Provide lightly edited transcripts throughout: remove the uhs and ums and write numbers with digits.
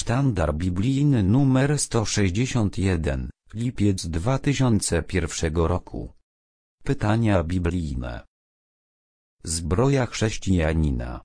Sztandar biblijny numer 161, lipiec 2001 roku. Pytania biblijne. Zbroja chrześcijanina.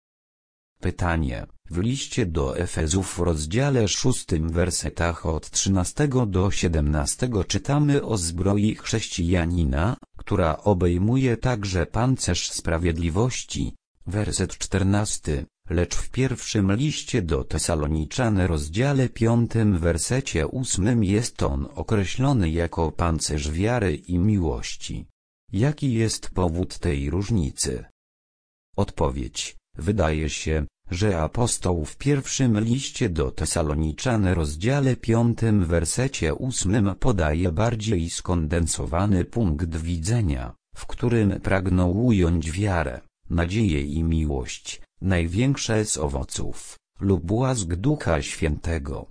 Pytanie. W liście do Efezów w rozdziale 6 wersetach od 13 do 17 czytamy o zbroi chrześcijanina, która obejmuje także pancerz sprawiedliwości. Werset 14. Lecz w pierwszym liście do Tesaloniczan rozdziale 5 wersecie 8 jest on określony jako pancerz wiary i miłości. Jaki jest powód tej różnicy? Odpowiedź. Wydaje się, że apostoł w pierwszym liście do Tesaloniczan rozdziale 5 wersecie 8 podaje bardziej skondensowany punkt widzenia, w którym pragnął ująć wiarę, nadzieję i miłość, największe z owoców, lub łask Ducha Świętego.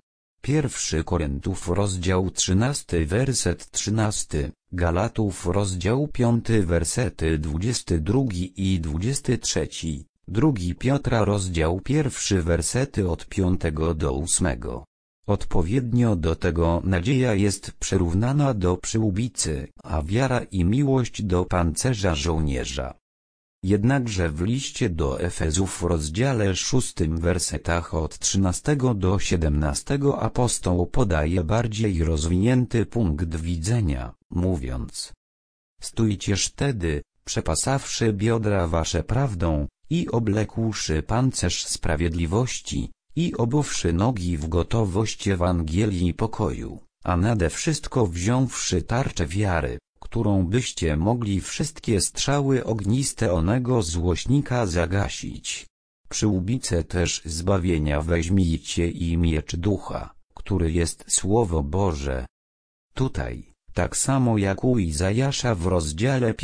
1 Koryntiów rozdział 13 werset 13, Galatów rozdział 5 wersety 22 i 23, 2 Piotra rozdział 1 wersety od 5 do 8. Odpowiednio do tego nadzieja jest przyrównana do przyłbicy, a wiara i miłość do pancerza żołnierza. Jednakże w liście do Efezów w rozdziale 6 wersetach od 13 do 17 apostoł podaje bardziej rozwinięty punkt widzenia, mówiąc: Stójcież tedy, przepasawszy biodra wasze prawdą, i oblekłszy pancerz sprawiedliwości, i obuwszy nogi w gotowość Ewangelii pokoju, a nade wszystko wziąwszy tarczę wiary, którą byście mogli wszystkie strzały ogniste onego złośnika zagasić. Przyłbicę też zbawienia weźmijcie i miecz ducha, który jest Słowo Boże. Tutaj, tak samo jak u Izajasza w rozdziale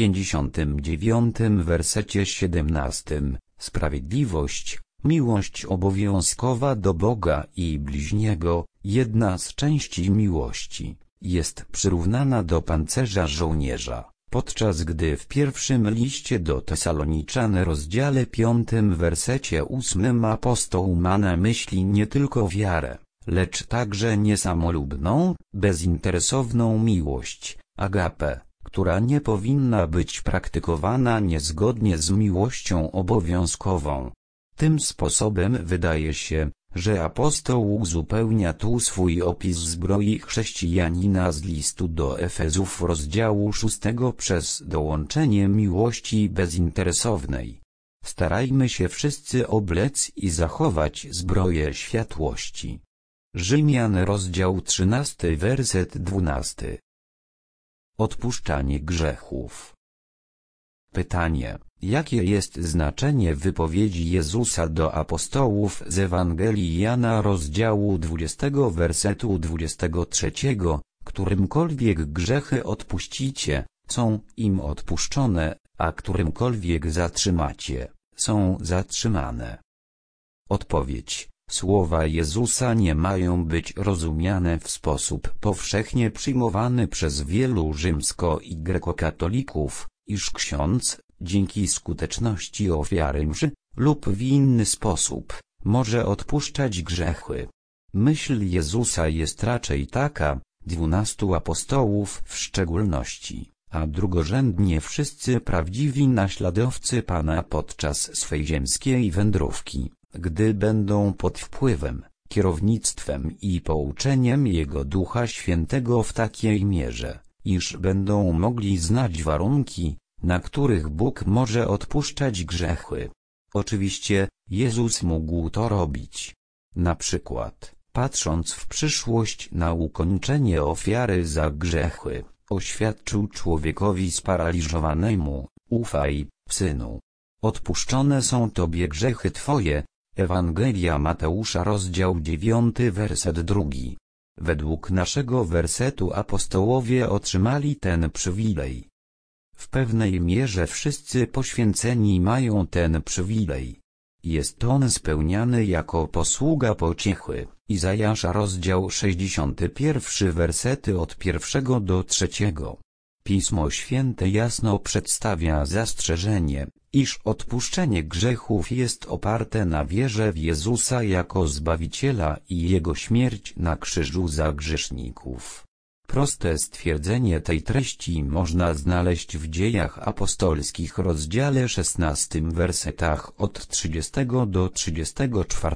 59 wersecie 17, sprawiedliwość, miłość obowiązkowa do Boga i bliźniego, jedna z części miłości, jest przyrównana do pancerza żołnierza, podczas gdy w pierwszym liście do Tesaloniczan rozdziale 5 wersecie 8 apostoł ma na myśli nie tylko wiarę, lecz także niesamolubną, bezinteresowną miłość, agapę, która nie powinna być praktykowana niezgodnie z miłością obowiązkową. Tym sposobem wydaje się, że apostoł uzupełnia tu swój opis zbroi chrześcijanina z listu do Efezów rozdziału 6 przez dołączenie miłości bezinteresownej. Starajmy się wszyscy oblec i zachować zbroję światłości. Rzymian rozdział 13 werset 12. Odpuszczanie grzechów. Pytanie. Jakie jest znaczenie wypowiedzi Jezusa do apostołów z Ewangelii Jana rozdziału 20 wersetu 23, którymkolwiek grzechy odpuścicie, są im odpuszczone, a którymkolwiek zatrzymacie, są zatrzymane? Odpowiedź. Słowa Jezusa nie mają być rozumiane w sposób powszechnie przyjmowany przez wielu rzymsko- i grekokatolików, iż ksiądz, dzięki skuteczności ofiary mszy, lub w inny sposób, może odpuszczać grzechy. Myśl Jezusa jest raczej taka, 12 apostołów w szczególności, a drugorzędnie wszyscy prawdziwi naśladowcy Pana podczas swej ziemskiej wędrówki, gdy będą pod wpływem, kierownictwem i pouczeniem Jego Ducha Świętego w takiej mierze, iż będą mogli znać warunki, na których Bóg może odpuszczać grzechy. Oczywiście, Jezus mógł to robić. Na przykład, patrząc w przyszłość na ukończenie ofiary za grzechy, oświadczył człowiekowi sparaliżowanemu: ufaj, synu. Odpuszczone są tobie grzechy twoje. Ewangelia Mateusza rozdział 9 werset 2. Według naszego wersetu apostołowie otrzymali ten przywilej. W pewnej mierze wszyscy poświęceni mają ten przywilej. Jest on spełniany jako posługa pociechy. Izajasza rozdział 61 wersety od 1 do 3. Pismo Święte jasno przedstawia zastrzeżenie, iż odpuszczenie grzechów jest oparte na wierze w Jezusa jako Zbawiciela i Jego śmierć na krzyżu za grzeszników. Proste stwierdzenie tej treści można znaleźć w Dziejach Apostolskich rozdziale 16 wersetach od 30 do 34.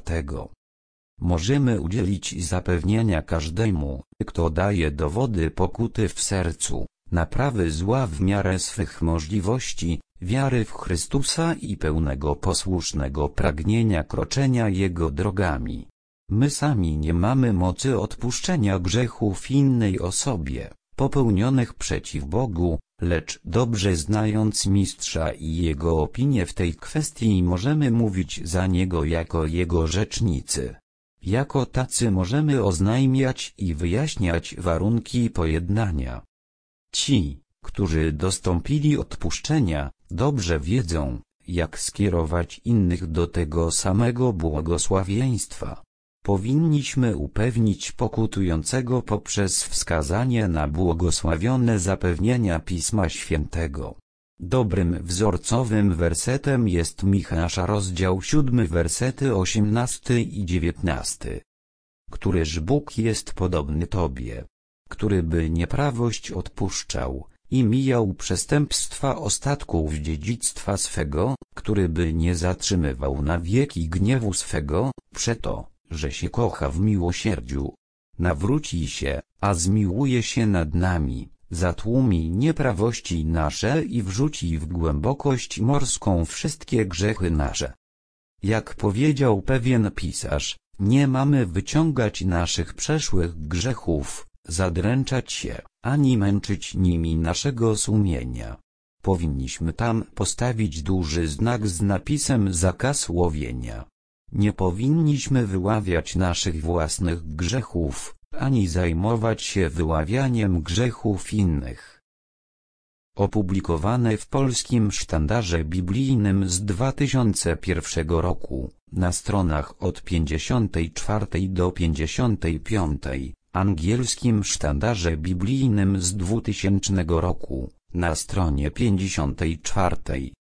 Możemy udzielić zapewnienia każdemu, kto daje dowody pokuty w sercu, naprawy zła w miarę swych możliwości, wiary w Chrystusa i pełnego posłusznego pragnienia kroczenia Jego drogami. My sami nie mamy mocy odpuszczenia grzechów innej osobie, popełnionych przeciw Bogu, lecz dobrze znając Mistrza i Jego opinię w tej kwestii możemy mówić za Niego jako Jego rzecznicy. Jako tacy możemy oznajmiać i wyjaśniać warunki pojednania. Ci, którzy dostąpili odpuszczenia, dobrze wiedzą, jak skierować innych do tego samego błogosławieństwa. Powinniśmy upewnić pokutującego poprzez wskazanie na błogosławione zapewnienia Pisma Świętego. Dobrym wzorcowym wersetem jest Michała rozdział 7 wersety 18 i 19. Któryż Bóg jest podobny Tobie, który by nieprawość odpuszczał i mijał przestępstwa ostatków dziedzictwa swego, który by nie zatrzymywał na wieki gniewu swego, przeto, że się kocha w miłosierdziu. Nawróci się, a zmiłuje się nad nami, zatłumi nieprawości nasze i wrzuci w głębokość morską wszystkie grzechy nasze. Jak powiedział pewien pisarz, nie mamy wyciągać naszych przeszłych grzechów, zadręczać się, ani męczyć nimi naszego sumienia. Powinniśmy tam postawić duży znak z napisem zakaz łowienia. Nie powinniśmy wyławiać naszych własnych grzechów, ani zajmować się wyławianiem grzechów innych. Opublikowane w Polskim Sztandarze Biblijnym z 2001 roku, na stronach od 54 do 55, Angielskim Sztandarze Biblijnym z 2000 roku, na stronie 54.